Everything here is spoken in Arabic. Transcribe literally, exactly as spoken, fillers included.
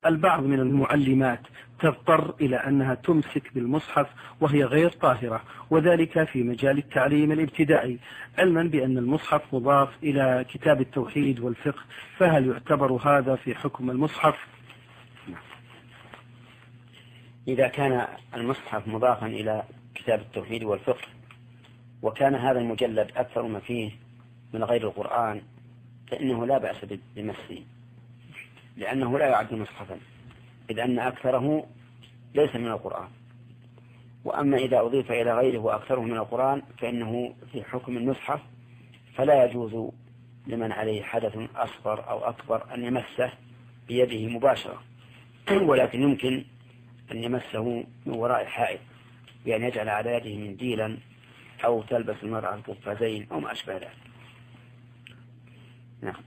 البعض من المعلمات تضطر إلى أنها تمسك بالمصحف وهي غير طاهرة، وذلك في مجال التعليم الابتدائي، علما بأن المصحف مضاف إلى كتاب التوحيد والفقه، فهل يعتبر هذا في حكم المصحف؟ إذا كان المصحف مضافا إلى كتاب التوحيد والفقه وكان هذا المجلد أكثر ما فيه من غير القرآن فإنه لا بأس بمسه، لأنه لا يعد مصحفا، إذ أن أكثره ليس من القرآن. وأما إذا أضيف إلى غيره وأكثره من القرآن فإنه في حكم المصحف، فلا يجوز لمن عليه حدث أصغر أو أكبر أن يمسه بيده مباشرة، ولكن يمكن أن يمسه من وراء الحائط، بأن يجعل على يده منديلا أو تلبس المرأة القفازين أو ما أشبه ذلك. نعم.